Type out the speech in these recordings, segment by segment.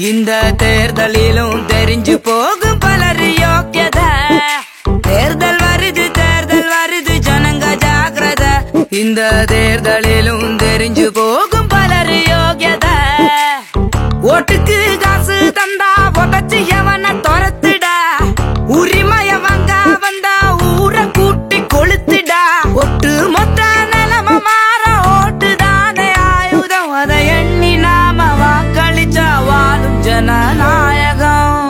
இந்த தேர்தலிலும் தெரிஞ்சு போகும் பலர் யோக்கியத. தேர்தல் வருது ஜனங்க ஜாக்கிரத. இந்த தேர்தலிலும் தெரிஞ்சு போகும் பலர் யோக்கியத. ஓட்டுக்கு காசு தந்தா உதச்சு எவன துரத்துடா. உரிமைய வாங்க வந்தா ஊரை கூட்டி கொளுத்துடா. ஒட்டு மொத்த நிலம மாற ஓட்டுதானே ஆயுதம். அதை எண்ணி நாம வாக்களிச்சா வாழும் ஜனநாயகம்.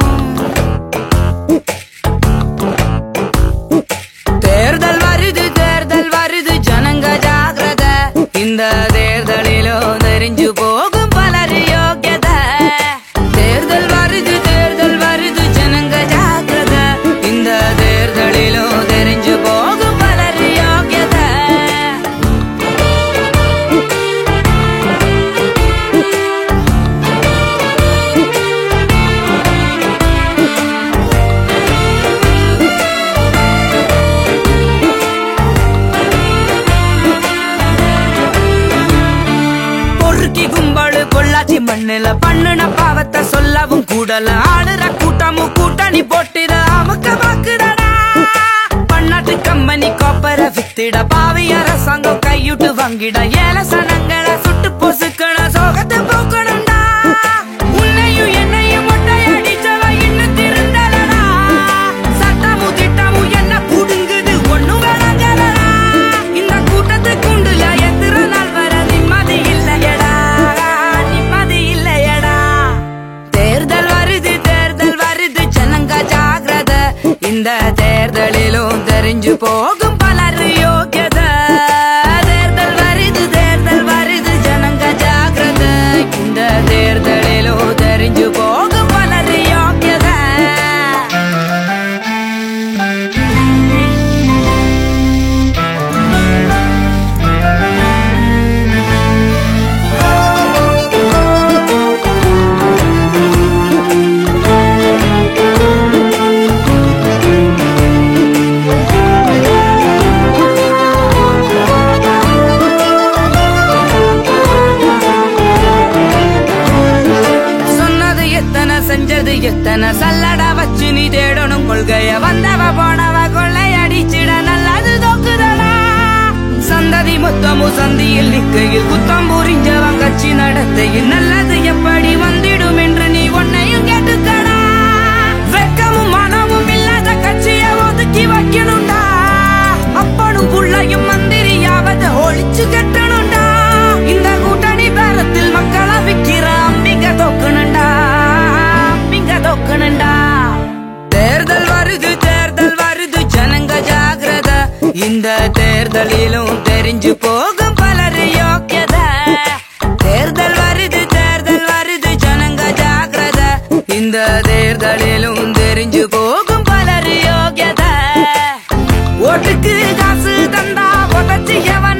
தேர்தல் வருது ஜனங்க ஜாக்கிரத. இந்த தேர்தலிலோ தெரிஞ்சு போகும் பலர் யோக்கியத. தேர்தல் வருது ஜனங்க ஜாக்கிரத. இந்த தேர்தலிலோ தெரிஞ்சு போகும் பலர் யோக்கியத. பொறுக்கி கும்பலு பொள்ளாச்சி மண்ணுல பண்ணுன பாவத்தை சொல்லவும் கூடல. ஆளுற கூட்டமும் கூட்டணி போட்டிட அமுக்க பாக்குதடா. பன்னாட்டு கம்பெனி கோப்பர வித்திட பாவி அரசாங்கம் கையுட்டு வாங்கிட. ஏழை சனங்களை சுட்டு பொசுக்கண சோகத்தை போக்கணும்டா. உன்னையும் என்னையும் மொட்டை அடிச்சவ இன்னும் திருந்தலடா. சட்டமும் திட்டமும் என்ன புடுங்குது ஒண்ணும் விளங்கலடா. இந்த கூட்டத்து குண்டுல எத்தனை நாள் வர நிம்மதி இல்லையடா, நிம்மதி இல்லையடா. தேர்தல் வருது ஜனங்க ஜாக்கிரத. இந்த தேர்தலிலும் தெரிஞ்சு போகும் பலர் யோக்கியத. தேர்தல் வருது ஜனங்க ஜாக்கிரத. இந்த தேர்தலிலும் தெரிஞ்சு போகும் பலர் யோக்கியத. செஞ்சது எத்தனை சல்லடா வச்சு நீ தேடணும் கொள்கைய. வந்தவ போனவ கொள்ளை அடிச்சிட நல்லது தோக்குதடா. சந்ததி மொத்தமும் சந்தியில் நிக்கையில் குத்தம் புரிஞ்சவன் கட்சி நடத்தையில் நல்லது எப்படி வந்திடும் என்று நீ உன்னையும் கேட்டுக்கடா. வெக்கமும் மனமும் இல்லாத கட்சியை ஒதுக்கி வைக்கணும்டா. அப்பனும் புள்ளையும் மந்திரியாவது ஒழிச்சு கட்டணும்டா. இந்த கூட்டணி பேரத்தில் மக்களை விக்கிற அம்பிங்க தோக்கணும்டா. தேர்தல் வருது ஜனங்க ஜாக்கிரத. இந்த தேர்தலிலும் தெரிஞ்சு போகும் பலர் யோக்கியத. தேர்தல் வருது ஜனங்க ஜாக்கிரத. இந்த தேர்தலிலும் தெரிஞ்சு போகும் பலர் யோக்கியத. ஓட்டுக்கு காசு தந்தா உதச்சு எவன்